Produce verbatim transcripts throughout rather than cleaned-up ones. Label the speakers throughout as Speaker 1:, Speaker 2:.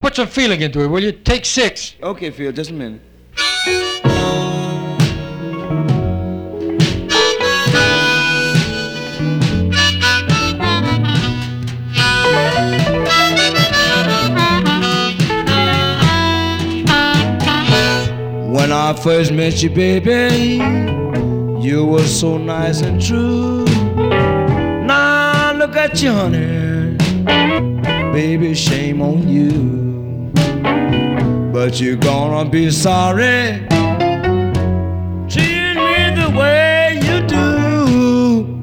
Speaker 1: put some feeling into it, will you? Take six.
Speaker 2: Okay, Phil, just a minute. When I first met you, baby, you were so nice and true. Now look at you, honey, baby, shame on you. But you're gonna be sorry treating me the way you do.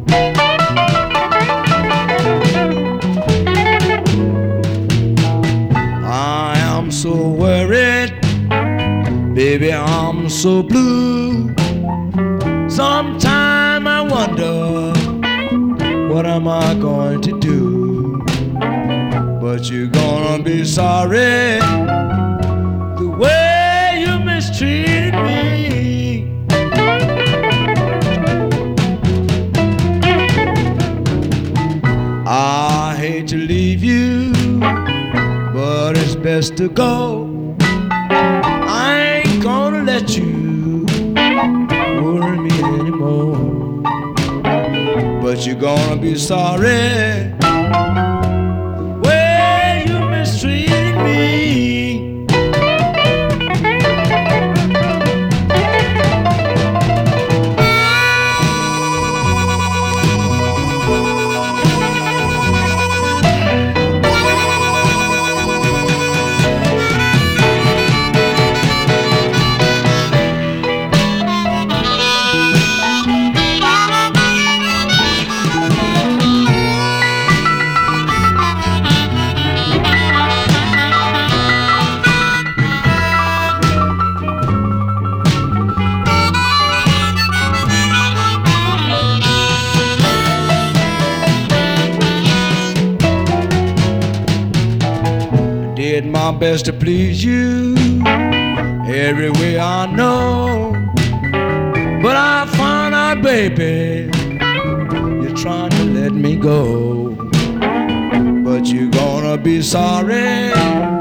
Speaker 2: I am so worried, baby, I'm so blue. Sometime I wonder, what am I going to do? But you're gonna be sorry the way you mistreated me. I hate to leave you, but it's best to go. I ain't gonna let you worry me anymore. But you're gonna be sorry the way you mistreated me. Did my best to please you every way I know, but I found out, baby, you're trying to let me go. But you're gonna be sorry